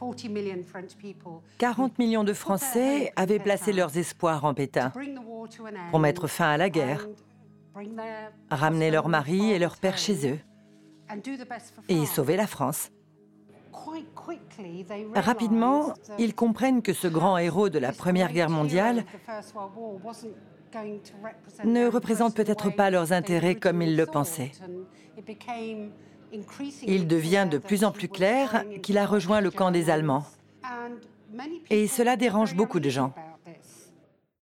40 millions de Français avaient placé leurs espoirs en Pétain pour mettre fin à la guerre, ramener leurs maris et leurs pères chez eux et sauver la France. Rapidement, ils comprennent que ce grand héros de la Première Guerre mondiale ne représente peut-être pas leurs intérêts comme ils le pensaient. Il devient de plus en plus clair qu'il a rejoint le camp des Allemands. Et cela dérange beaucoup de gens.